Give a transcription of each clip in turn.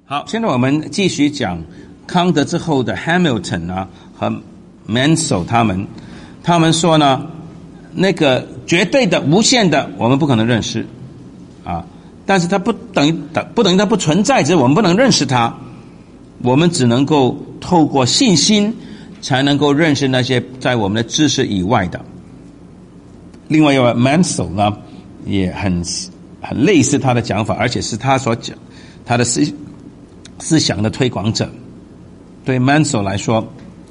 好，现在我们继续讲康德之后的 Hamilton 啊和 Mansell 他们说呢，那个绝对的无限的我们不可能认识啊，但是它不等于它不存在，只是我们不能认识它，我们只能够透过信心才能够认识那些在我们的知识以外的。另外一位 Mansell 呢也很类似他的讲法，而且是他所讲他的思想的推广者。对 Mansell 来说，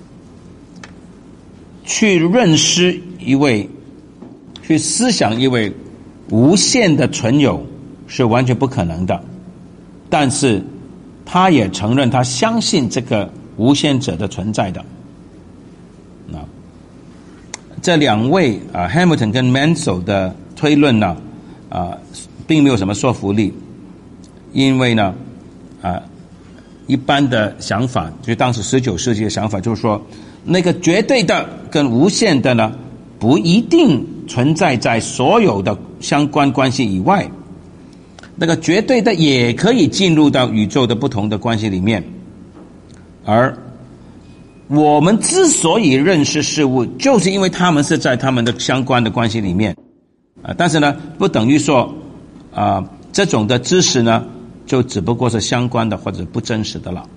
去认识去思想一位无限的存有是完全不可能的，但是他也承认他相信这个无限者的存在的。这两位Hamilton 跟 Mansell 的推论呢并没有什么说服力，因为呢一般的想法，就当时19世纪的想法就是说，那个绝对的跟无限的呢不一定存在在所有的相关关系以外，那个绝对的也可以进入到宇宙的不同的关系里面，而我们之所以认识事物，就是因为他们是在他们的相关的关系里面但是呢不等于说这种的知识呢就只不过是相关的或者不真实的了。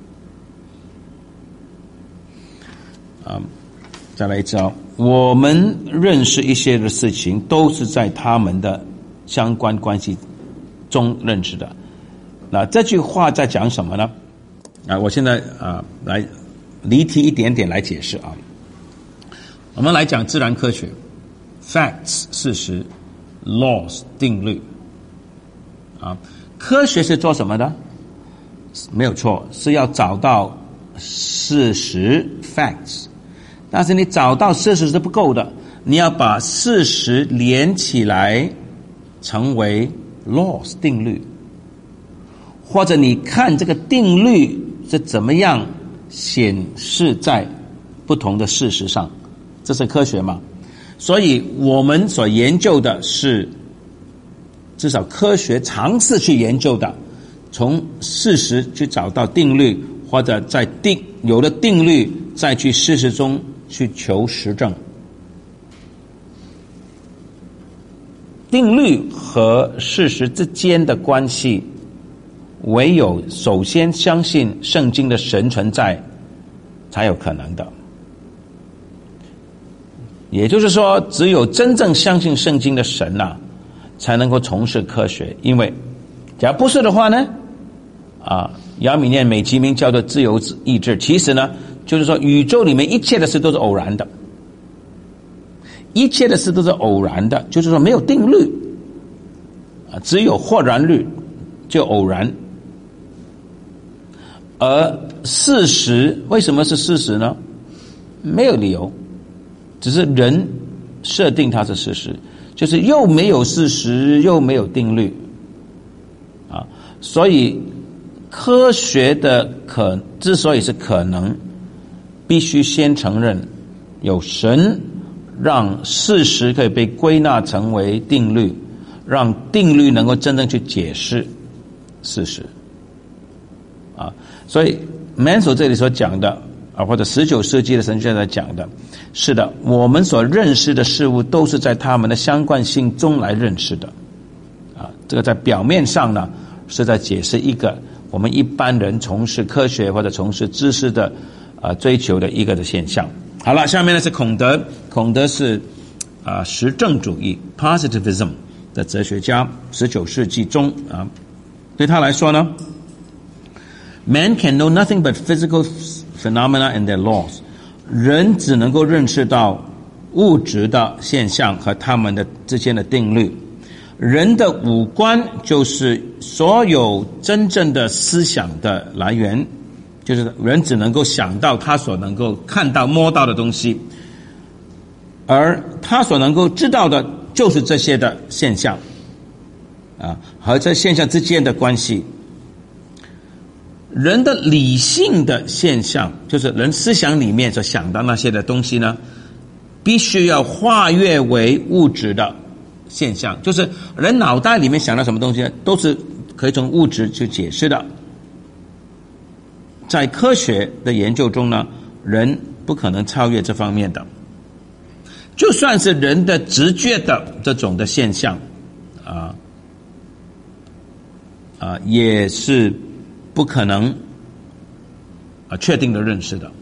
再来一招，我们认识一些的事情都是在他们的相关关系中认识的。那这句话在讲什么呢？我现在来离题一点点来解释我们来讲自然科学 facts 事实 laws 定律科学是做什么的？没有错，是要找到事实 facts， 但是你找到事实是不够的，你要把事实连起来成为 laws 定律，或者你看这个定律是怎么样显示在不同的事实上，这是科学嘛？所以我们所研究的是，至少科学尝试去研究的，从事实去找到定律，或者在有了定律再去事实中去求实证。定律和事实之间的关系，唯有首先相信圣经的神存在才有可能的。也就是说，只有真正相信圣经的神才能够从事科学。因为假如不是的话呢亚米念美其名叫做自由意志，其实呢就是说宇宙里面一切的事都是偶然的，一切的事都是偶然的，就是说没有定律只有或然律，就偶然。而事实为什么是事实呢？没有理由，只是人设定它是事实，就是又没有事实又没有定律所以科学的之所以是可能，必须先承认有神，让事实可以被归纳成为定律，让定律能够真正去解释事实所以 Mansell 这里所讲的或者19世纪的神学家讲的，是的，我们所认识的事物都是在他们的相关性中来认识的这个在表面上呢是在解释一个我们一般人从事科学或者从事知识的追求的一个的现象。好了，下面呢是孔德是实证主义 positivism 的哲学家，19世纪中对他来说呢，Man can know nothing but physical phenomena and their laws. 人只能够认识到物质的现象和他们的之间的定律。人的五官就是所有真正的思想的来源，就是人只能够想到他所能够看到摸到的东西，而他所能够知道的就是这些的现象和这现象之间的关系。人的理性的现象，就是人思想里面所想到那些的东西呢，必须要化约为物质的现象，就是人脑袋里面想到什么东西都是可以从物质去解释的在科学的研究中呢，人不可能超越这方面的。就算是人的直觉的这种的现象也是不可能确定的认识的。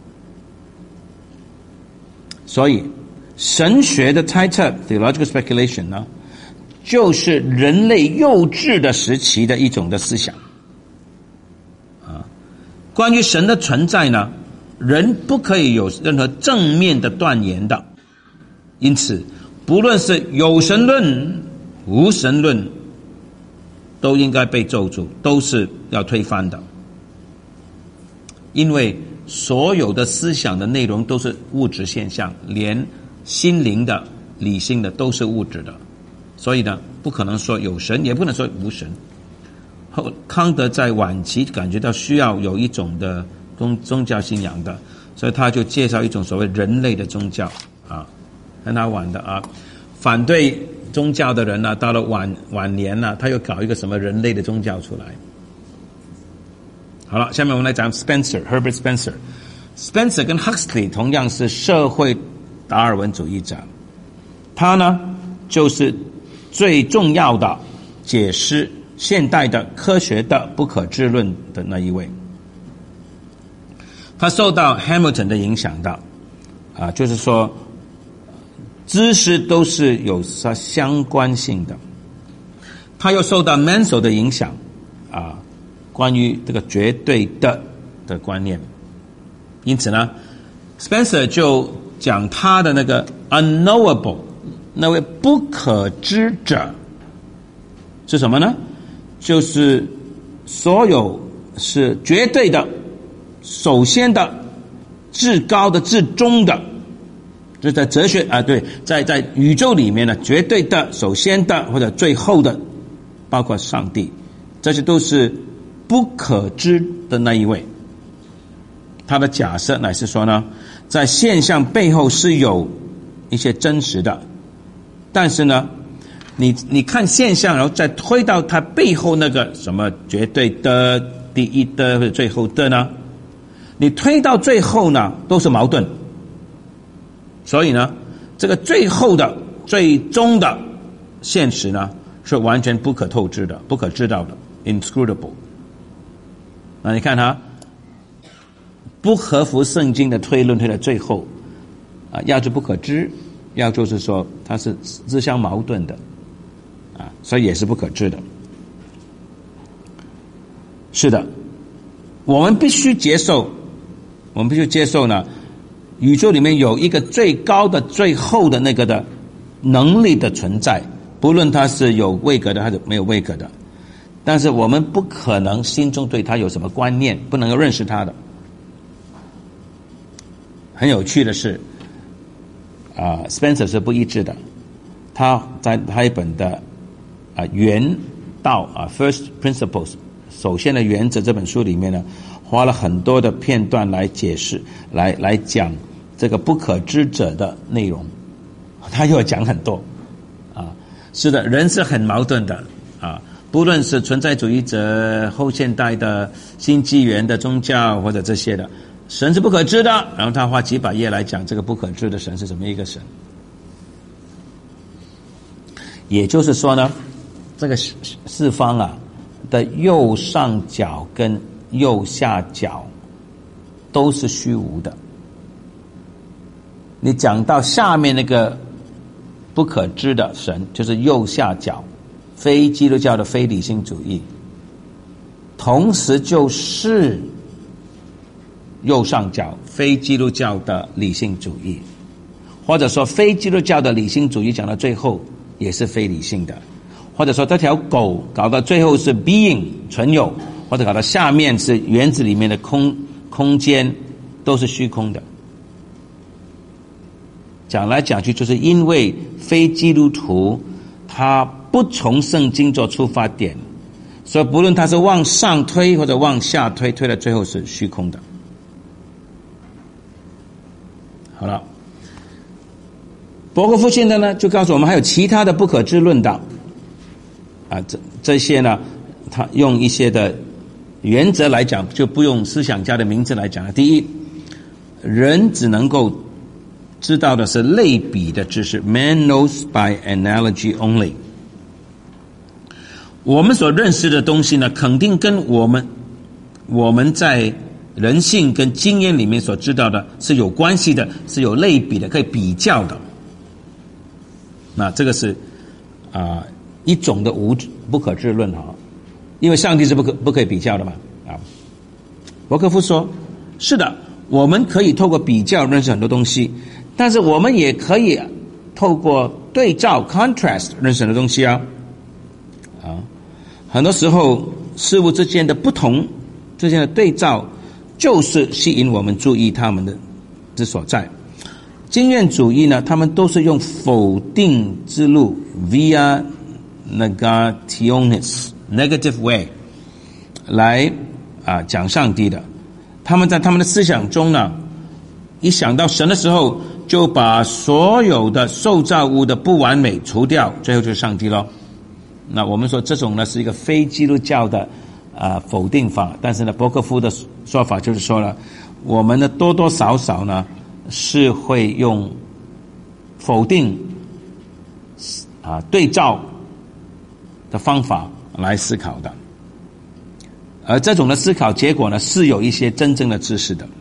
所以神学的猜测 theological speculation 呢，就是人类幼稚的时期的一种的思想关于神的存在呢，人不可以有任何正面的断言的。因此不论是有神论无神论都应该被咒诅，都是要推翻的。因为所有的思想的内容都是物质现象，连心灵的理性的都是物质的，所以呢不可能说有神，也不能说无神。康德在晚期感觉到需要有一种的宗教信仰的，所以他就介绍一种所谓人类的宗教很好玩的反对宗教的人到了晚年他又搞一个什么人类的宗教出来。好了，下面我们来讲 Herbert Spencer 跟 Huxley 同样是社会达尔文主义者，他呢就是最重要的解释现代的科学的不可知论的那一位。他受到 Hamilton 的影响的就是说知识都是有它相关性的。他又受到 Mansell 的影响关于这个绝对的观念。因此呢 Spencer 就讲他的那个 unknowable 那位不可知者是什么呢？就是所有是绝对的、首先的、至高的、至终的，就在哲学对，在宇宙里面呢，绝对的、首先的或者最后的，包括上帝，这些都是不可知的那一位。他的假设乃是说呢，在现象背后是有一些真实的，但是呢你看现象，然后再推到它背后那个什么绝对的、第一的或者最后的呢，你推到最后呢都是矛盾。所以呢这个最后的最终的现实呢是完全不可透支的、不可知道的 inscrutable。 那你看它不合乎圣经的推论推到最后要是不可知，要就是说它是自相矛盾的所以也是不可知的。是的，我们必须接受呢，宇宙里面有一个最高的、最后的那个的能力的存在，不论它是有位格的还是没有位格的。但是我们不可能心中对它有什么观念，不能够认识它的。很有趣的是Spencer 是不一致的。他在他一本的原道First Principles 首先的原则这本书里面呢，花了很多的片段来解释，来讲这个不可知者的内容。他又讲很多是的，人是很矛盾的不论是存在主义者、后现代的新纪元的宗教或者这些的，神是不可知的，然后他花几百页来讲这个不可知的神是什么一个神。也就是说呢，这个四方的右上角跟右下角都是虚无的。你讲到下面那个不可知的神，就是右下角非基督教的非理性主义，同时就是右上角非基督教的理性主义，或者说非基督教的理性主义讲到最后也是非理性的，或者说这条狗搞到最后是 being 存有，或者搞到下面是原子里面的空间，都是虚空的。讲来讲去就是因为非基督徒他不从圣经做出发点，所以不论他是往上推或者往下推，推到最后是虚空的。好了，伯克夫现在呢就告诉我们还有其他的不可知论的这些呢，他用一些的原则来讲，就不用思想家的名字来讲了。第一，人只能够知道的是类比的知识 ，Man knows by analogy only。我们所认识的东西呢，肯定跟我们在人性跟经验里面所知道的是有关系的，是有类比的，可以比较的。那这个是一种的不可知论因为上帝是不可以比较的嘛伯克夫说，是的，我们可以透过比较认识很多东西，但是我们也可以透过对照 contrast 认识很多东西很多时候事物之间的不同之间的对照就是吸引我们注意他们的之所在。经验主义呢，他们都是用否定之路 via negationis negative way 来讲上帝的。他们在他们的思想中呢，一想到神的时候，就把所有的受造物的不完美除掉，最后就是上帝咯。那我们说这种呢是一个非基督教的否定法，但是呢伯克夫的说法就是说了，我们呢多多少少呢是会用否定对照的方法来思考的，而这种的思考结果呢是有一些真正的知识的。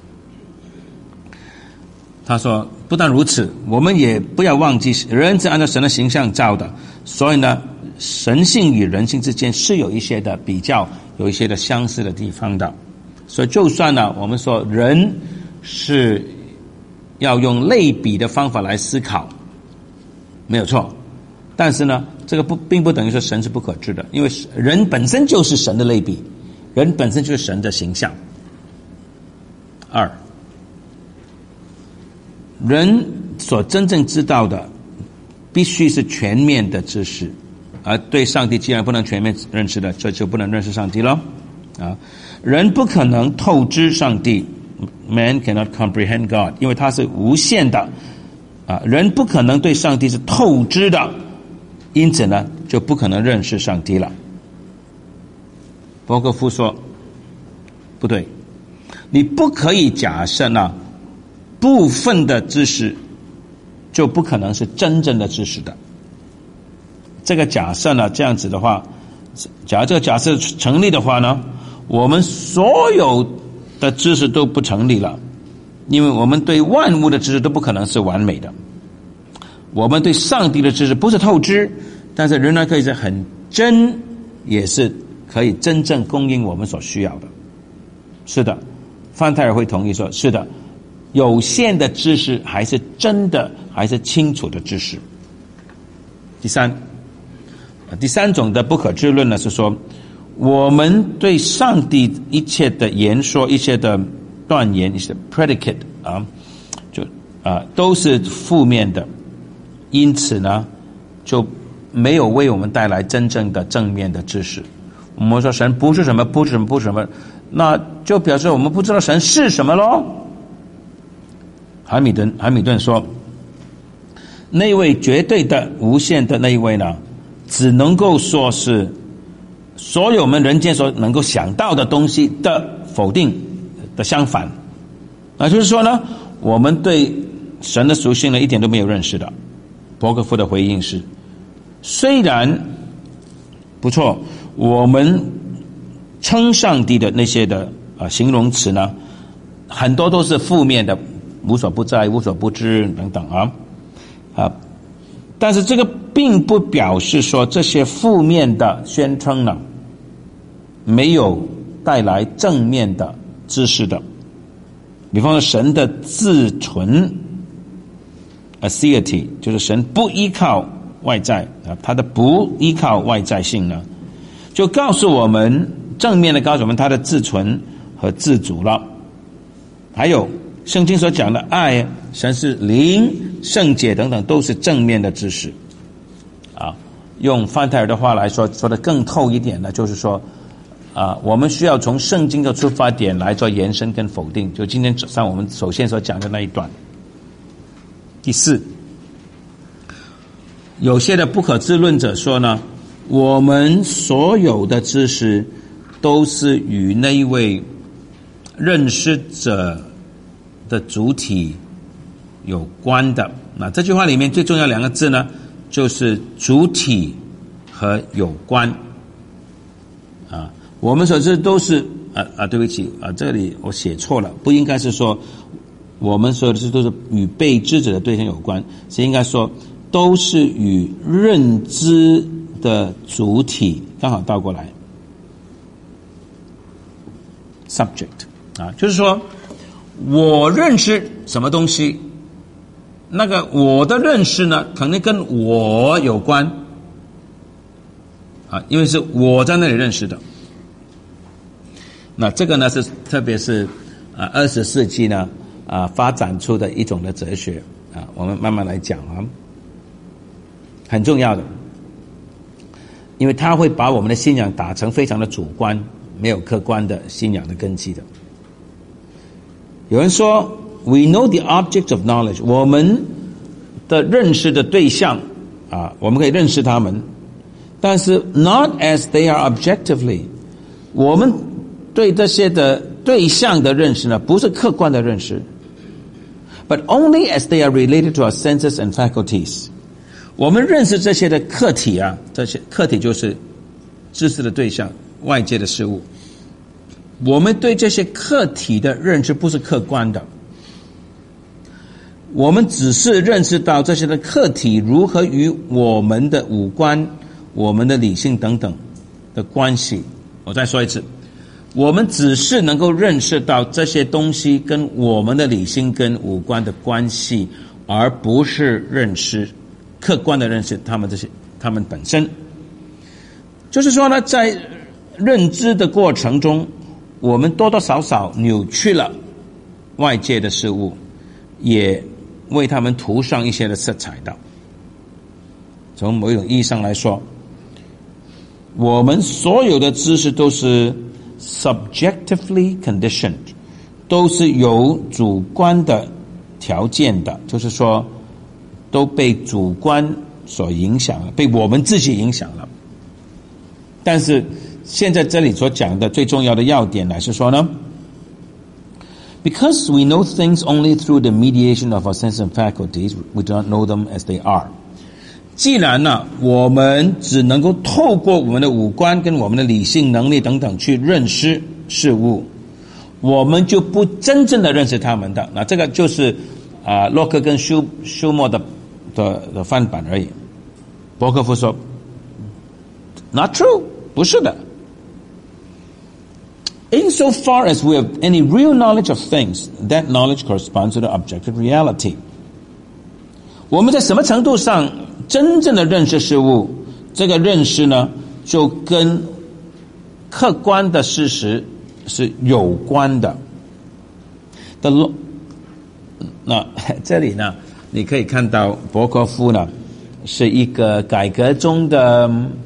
他说不但如此，我们也不要忘记人是按照神的形象造的，所以呢神性与人性之间是有一些的比较，有一些的相似的地方的。所以就算呢我们说人是要用类比的方法来思考，没有错，但是呢这个并不等于说神是不可知的，因为人本身就是神的类比，人本身就是神的形象。二，人所真正知道的必须是全面的知识，而对上帝既然不能全面认识的，这就不能认识上帝了人不可能透知上帝， Man cannot comprehend God， 因为它是无限的人不可能对上帝是透知的，因此呢就不可能认识上帝了。伯克夫说不对，你不可以假设呢部分的知识就不可能是真正的知识的。这个假设呢，这样子的话，假如这个假设成立的话呢，我们所有的知识都不成立了，因为我们对万物的知识都不可能是完美的。我们对上帝的知识不是透支，但是仍然可以是很真，也是可以真正供应我们所需要的。是的，范泰尔会同意说，是的，有限的知识还是真的，还是清楚的知识。第三种的不可知论呢，是说我们对上帝一切的言说，一切的断言，一些 predicate 都是负面的，因此呢就没有为我们带来真正的正面的知识。我们说神不是什么，不是什么，不是什么，那就表示我们不知道神是什么咯。海米顿说，那位绝对的无限的那一位呢，只能够说是所有我们人间所能够想到的东西的否定的相反。那就是说呢，我们对神的属性呢一点都没有认识的。伯克夫的回应是，虽然不错，我们称上帝的那些的形容词呢，很多都是负面的，无所不在，无所不知等等但是这个并不表示说这些负面的宣称呢没有带来正面的知识的。比方说神的自存 aseity， 就是神不依靠外在他的不依靠外在性呢，就告诉我们，正面的告诉我们他的自存和自主了。还有圣经所讲的爱，神是灵、圣洁等等，都是正面的知识用范泰尔的话来说的更透一点呢，就是说我们需要从圣经的出发点来做延伸跟否定，就今天早上我们首先所讲的那一段。第四，有些的不可知论者说呢，我们所有的知识都是与那一位认识者的主体有关的。那这句话里面最重要两个字呢，就是主体和有关。我们所知都是对不起这里我写错了，不应该是说我们所有的事都是与被知者的对象有关，是应该说都是与认知的主体，刚好倒过来 subject 就是说我认识什么东西，那个我的认识呢肯定跟我有关因为是我在那里认识的。那这个呢是特别是20世纪呢发展出的一种的哲学我们慢慢来讲很重要的，因为它会把我们的信仰打成非常的主观，没有客观的信仰的根基的。有人说 We know the object of knowledge， 我们的认识的对象我们可以认识他们，但是 not as they are objectively， 我们对这些的对象的认识呢，不是客观的认识 ，but only as they are related to our senses and faculties。我们认识这些的客体这些客体就是知识的对象，外界的事物。我们对这些客体的认知不是客观的，我们只是认识到这些的客体如何与我们的五官、我们的理性等等的关系。我再说一次。我们只是能够认识到这些东西跟我们的理性跟五官的关系，而不是认识客观的认识他们本身。就是说呢，在认知的过程中，我们多多少少扭曲了外界的事物，也为他们涂上一些的色彩的。从某一种意义上来说，我们所有的知识都是subjectively conditioned， 都是有主观的条件的，就是说都被主观所影响了，被我们自己影响了。但是现在这里所讲的最重要的要点乃是说呢， Because we know things only through the mediation of our senses and faculties, we do not know them as they are。既然呢，我们只能够透过我们的五官跟我们的理性能力等等去认识事物，我们就不真正的认识他们的。那这个就是洛克跟休谟的翻版而已。伯克夫说 Not true， 不是的。Insofar as we have any real knowledge of things, that knowledge corresponds to the objective reality。我们在什么程度上真正的认识事物，这个认识呢，就跟客观的事实是有关的。那这里呢，你可以看到伯克夫呢是一个改革中的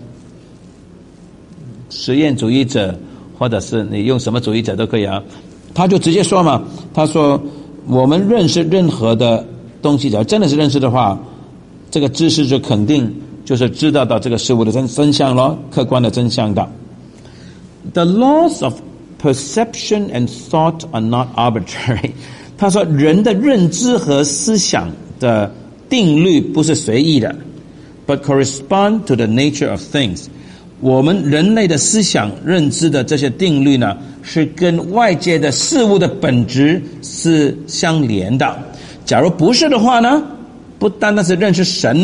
实验主义者，或者是你用什么主义者都可以他就直接说嘛，他说我们认识任何的东西，只要真的是认识的话，这个知识就肯定就是知道到这个事物的真相咯，客观的真相的。The laws of perception and thought are not arbitrary。他说人的认知和思想的定律不是随意的 ，but correspond to the nature of things。我们人类的思想认知的这些定律呢，是跟外界的事物的本质是相连的。假如不是的话呢，不单单是认识神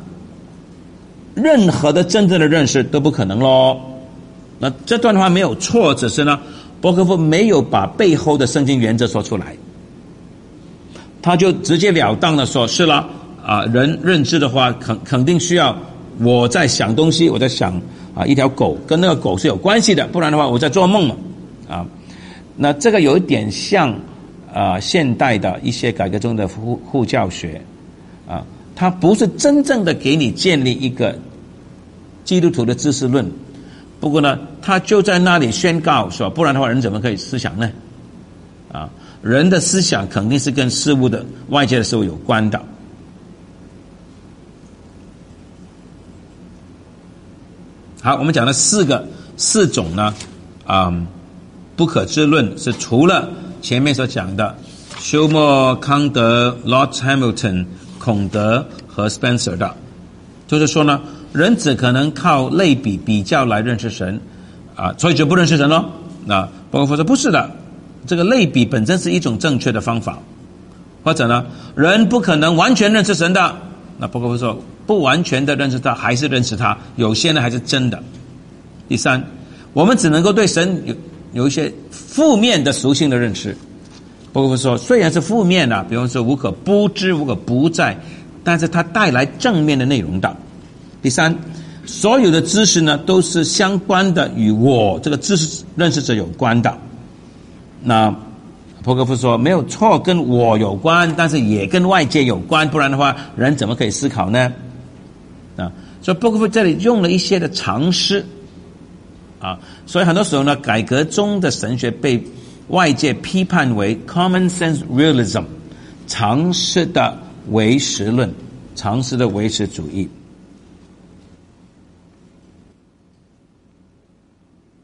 任何的真正的认识都不可能咯。那这段话没有错，只是呢，伯克夫没有把背后的圣经原则说出来，他就直截了当的说，是了人认知的话，肯定需要我在想东西，我在想一条狗跟那个狗是有关系的，不然的话我在做梦嘛那这个有一点像现代的一些改革中的护教学它不是真正的给你建立一个基督徒的知识论，不过呢，他就在那里宣告说，不然的话人怎么可以思想呢人的思想肯定是跟事物的外界的事物有关的。好，我们讲了四种呢不可知论是除了前面所讲的休谟、康德、Lord Hamilton、孔德和 Spencer 的，就是说呢，人只可能靠类比比较来认识神所以就不认识神咯。那波格夫说不是的，这个类比本身是一种正确的方法。或者呢，人不可能完全认识神的，那波格夫说不完全的认识他还是认识他，有些呢还是真的。第三，我们只能够对神有一些负面的属性的认识。波格夫说虽然是负面比方说无可不知无可不在，但是它带来正面的内容的。第三，所有的知识呢都是相关的，与我这个知识认识者有关的。那波格夫说没有错，跟我有关，但是也跟外界有关，不然的话人怎么可以思考呢？所以波格夫这里用了一些的常识所以很多时候呢，改革中的神学被外界批判为 common sense realism， 常识的唯实论，常识的唯实主义。